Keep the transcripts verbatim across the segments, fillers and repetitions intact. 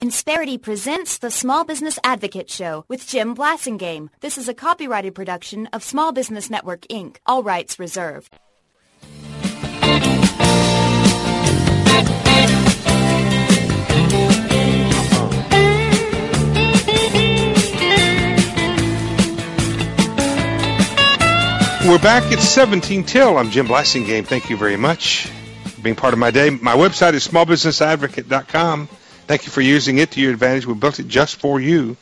Insperity presents the Small Business Advocate Show with Jim Blasingame. This is a copyrighted production of Small Business Network, Incorporated. All rights reserved. We're back at seventeen till. I'm Jim Blasingame. Thank you very much for being part of my day. My website is small business advocate dot com. Thank you for using it to your advantage. We built it just for you.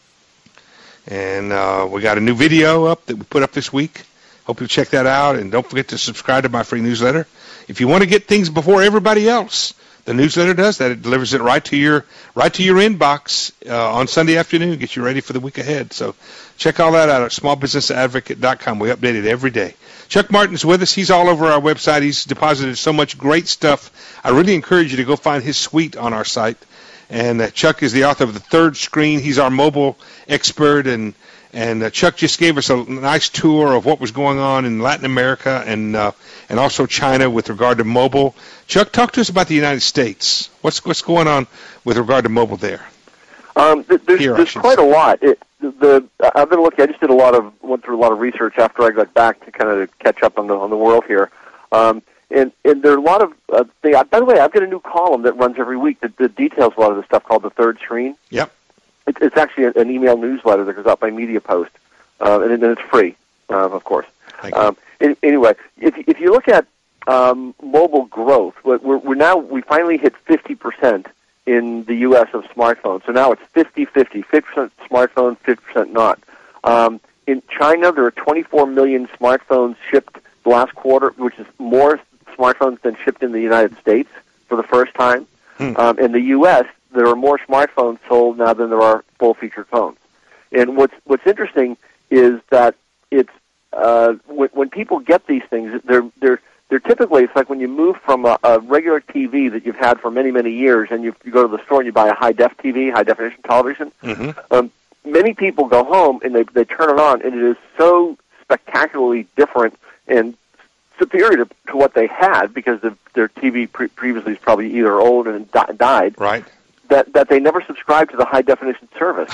And uh, we got a new video up that we put up this week. Hope you'll check that out. And don't forget to subscribe to my free newsletter. If you want to get things before everybody else, the newsletter does that. It delivers it right to your right to your inbox uh, on Sunday afternoon, get you ready for the week ahead. So check all that out at small business advocate dot com. We update it every day. Chuck Martin's with us. He's all over our website. He's deposited so much great stuff. I really encourage you to go find his suite on our site. And uh, Chuck is the author of The Third Screen. He's our mobile expert, and and uh, Chuck just gave us a nice tour of what was going on in Latin America and uh, and also China with regard to mobile. Chuck, talk to us about the United States. What's what's going on with regard to mobile there? Um, th- there's Here, there's quite say. a lot. It, the I've been looking. I just did a lot of went through a lot of research after I got back to kind of catch up on the on the world here. Um, and and there are a lot of uh, things. By the way, I've got a new column that runs every week that, that details a lot of the stuff called The Third Screen. Yep. It, it's actually an email newsletter that goes out by Media Post, uh, and, and it's free, uh, of course. Thank you. Um, in, anyway, if if you look at um, mobile growth, we're, we're now we finally hit fifty percent in the U S of smartphones. So now it's fifty fifty, fifty percent smartphone, fifty percent not. Um, in China, there are twenty-four million smartphones shipped the last quarter, which is more smartphones than shipped in the United States for the first time. Hmm. Um, in the U S, there are more smartphones sold now than there are full-featured phones. And what's what's interesting is that it's uh, when, when people get these things, they're they're They're typically, it's like when you move from a, a regular T V that you've had for many, many years, and you, you go to the store and you buy a high-def T V, high-definition television. Mm-hmm. Um, many people go home and they they turn it on, and it is so spectacularly different and superior to, to what they had because the, their T V pre- previously is probably either old and di- died. Right. That that they never subscribed to the high-definition service.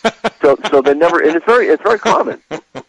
so so they never, and it's very it's very common.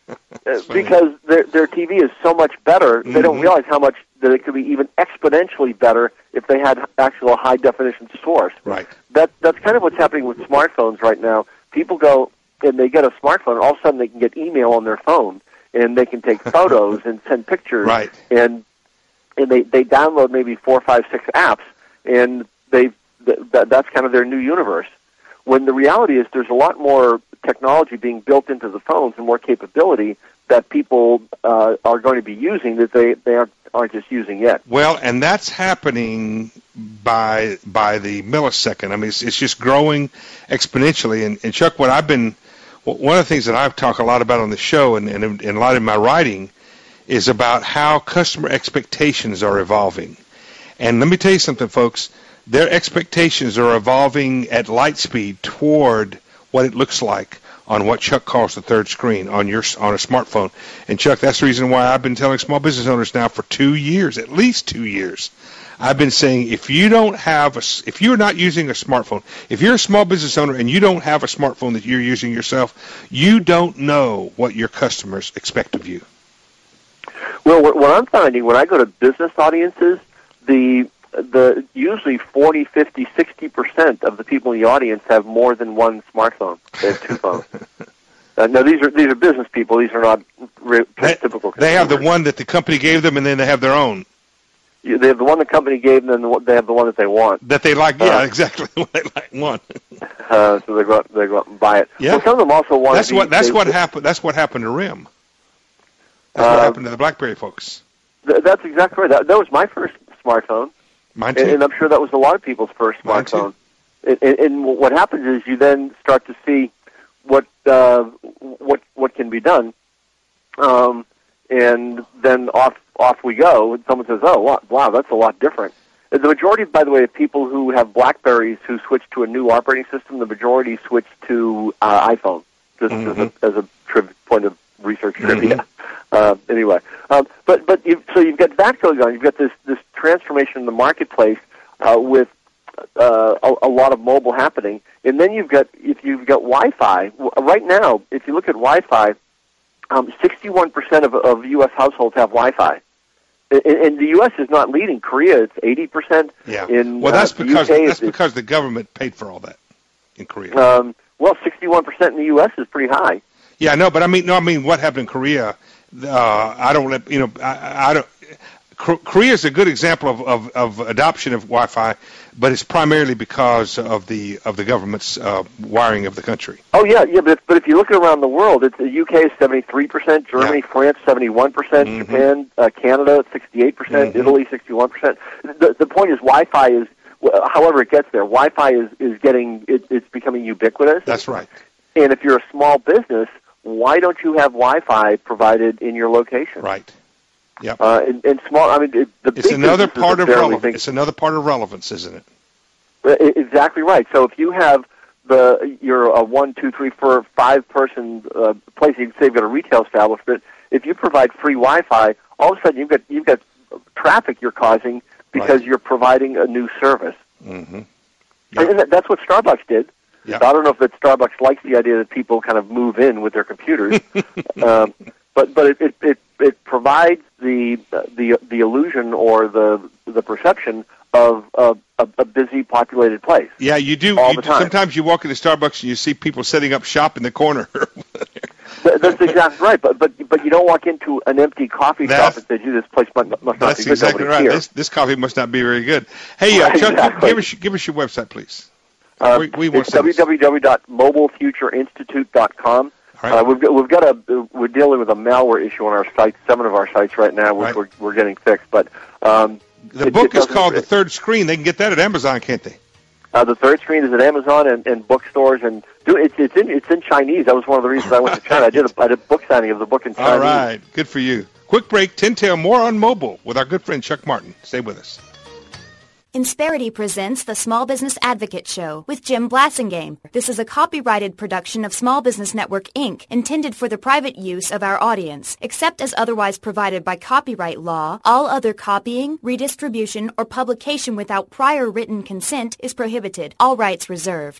Because their their T V is so much better, mm-hmm. they don't realize how much that it could be even exponentially better if they had actual high definition source. Right. That that's kind of what's happening with smartphones right now. People go and they get a smartphone, and all of a sudden they can get email on their phone, and they can take photos and send pictures. Right. And and they they download maybe four, five, six apps, and they that that's kind of their new universe. When the reality is, there's a lot more technology being built into the phones and more capability that people uh, are going to be using that they, they aren't, aren't just using yet. Well, and that's happening by by the millisecond. I mean, it's, it's just growing exponentially. And, and Chuck, what I've been, one of the things that I've talked a lot about on the show and, and, and a lot in my writing is about how customer expectations are evolving. And let me tell you something, folks. Their expectations are evolving at light speed toward what it looks like on what Chuck calls the third screen on your on a smartphone. And Chuck, that's the reason why I've been telling small business owners now for two years, at least two years. I've been saying if you don't have a, if you're not using a smartphone, if you're a small business owner and you don't have a smartphone that you're using yourself, you don't know what your customers expect of you. Well, what, what I'm finding when I go to business audiences, the the usually forty, fifty, sixty percent of the people in the audience have more than one smartphone. They have two phones. Uh, now, these are these are business people. These are not re- they, typical consumers. They have the one that the company gave them, and then they have their own. Yeah, they have the one the company gave them, and they have the one that they want. That they like, yeah, uh, exactly what they like want. uh, so they go out, they go out and buy it. Yeah. Well, some of them also want. That's to what that's they, what happened. That's what happened to RIM. That's uh, what happened to the BlackBerry folks. Th- that's exactly right. That, that was my first smartphone. Mine too. And, and I'm sure that was a lot of people's first smartphone. And, and, and what happens is you then start to see what uh, what what can be done, um, and then off off we go. And someone says, "Oh, wow, wow, that's a lot different." The majority, by the way, of people who have BlackBerries who switch to a new operating system, the majority switch to uh, iPhone. Just mm-hmm. as a, as a tri- point of research trivia. Mm-hmm. Uh, anyway, um, but but you, so you've got that going on. You've got this this transformation in the marketplace uh, with uh, a, a lot of mobile happening. And then you've got, if you've got Wi-Fi, right now, if you look at Wi-Fi, um, sixty-one percent of, of U S households have Wi-Fi. And, and the U S is not leading. Korea, it's eighty percent. Yeah. In, well, that's uh, because U K, that's it's, because the government paid for all that in Korea. Um, well, sixty-one percent in the U S is pretty high. Yeah, no, but I mean, no, I mean, what happened in Korea? Uh, I don't let you know. I, I don't. Korea is a good example of, of, of adoption of Wi-Fi, but it's primarily because of the of the government's uh, wiring of the country. Oh yeah, yeah, but if, but if you look around the world, it's the U K is seventy-three percent, Germany, yeah. France seventy-one percent, mm-hmm. Japan, uh, Canada sixty-eight percent, mm-hmm. Italy sixty-one percent. The the point is, Wi-Fi is, however it gets there, Wi-Fi is is getting it, it's becoming ubiquitous. That's right. And if you're a small business, why don't you have Wi-Fi provided in your location? Right. Yep. Uh, and, and small. I mean, it, the it's big another part of relevance. Think, it's another part of relevance, isn't it? Exactly right. So if you have the you're a one, two, three, four, five person uh, place, you can say you've got a retail establishment. If you provide free Wi-Fi, all of a sudden you've got you've got traffic you're causing because right. you're providing a new service. Mm-hmm. Yep. And that's what Starbucks did. Yep. So I don't know if that Starbucks likes the idea that people kind of move in with their computers, um, but but it, it it it provides the the the illusion or the the perception of a, a, a busy, populated place. Yeah, you do. All you the do. time. Sometimes you walk into Starbucks and you see people setting up shop in the corner. That's exactly right. But but but you don't walk into an empty coffee that's, shop and say, "Gee, this place must, must not that's be good." exactly right. Here. This, this coffee must not be very good. Hey, uh, right, Chuck, exactly. give us give us your website, please. Uh, we, we want it's w w w dot mobile future institute dot com. Right. Uh, we've got we've got a we're dealing with a malware issue on our site, seven of our sites right now, which right. we're we're getting fixed. But um, the it, book it is called it, The Third Screen. They can get that at Amazon, can't they? Uh, the Third Screen is at Amazon and, and bookstores, and do, it's it's in it's in Chinese. That was one of the reasons I went to China. I did a, I did a book signing of the book in Chinese. All right, good for you. Quick break. Tin Tail, more on mobile with our good friend Chuck Martin. Stay with us. Insperity presents the Small Business Advocate Show with Jim Blasingame. This is a copyrighted production of Small Business Network, Incorporated, intended for the private use of our audience. Except as otherwise provided by copyright law, all other copying, redistribution, or publication without prior written consent is prohibited. All rights reserved.